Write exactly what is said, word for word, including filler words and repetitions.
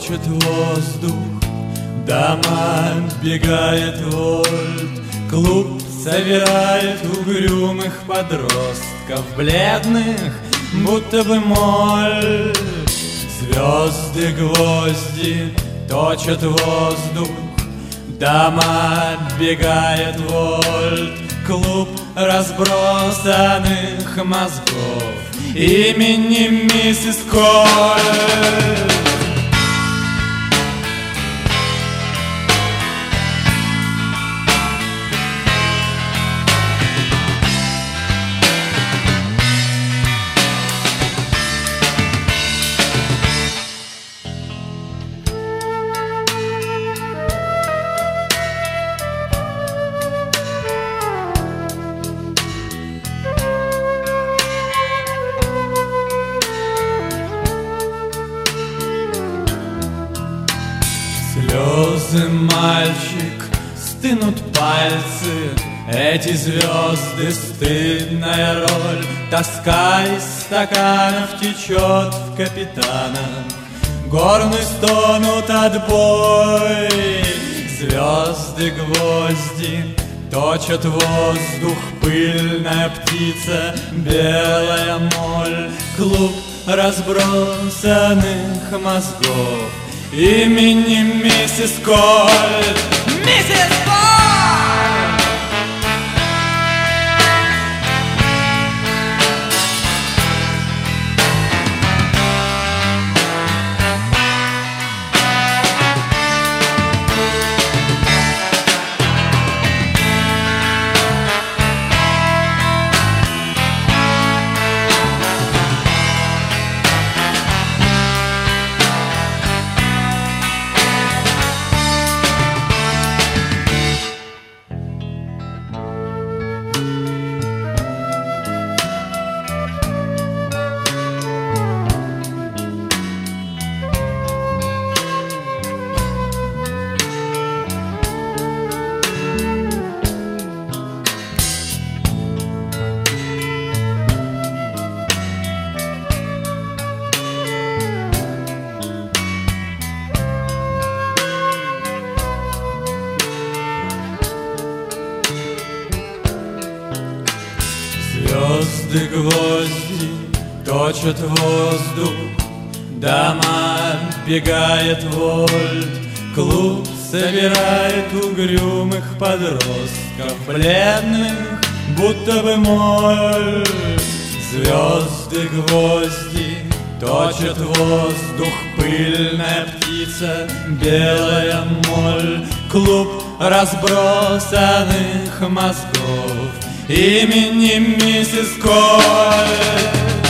точит воздух, дома бегает вольт, клуб собирает угрюмых подростков, бледных, будто бы моль. Звезды, гвозди точат воздух, дома бегает вольт, клуб разбросанных мозгов имени миссис Коль. Слезы, мальчик, стынут пальцы, эти звезды — стыдная роль. Тоска из стаканов течет в капитана, горны стонут отбой. Звезды, гвозди точат воздух, пыльная птица, белая моль, клуб разбросанных мозгов имени миссис Коль. Миссис Коль! Звезды, гвозди точат воздух, дома бегает вольт, клуб собирает угрюмых подростков, бледных, будто бы моль. Звезды, гвозди точат воздух, пыльная птица, белая моль, клуб разбросанных мозгов имени миссис Коль.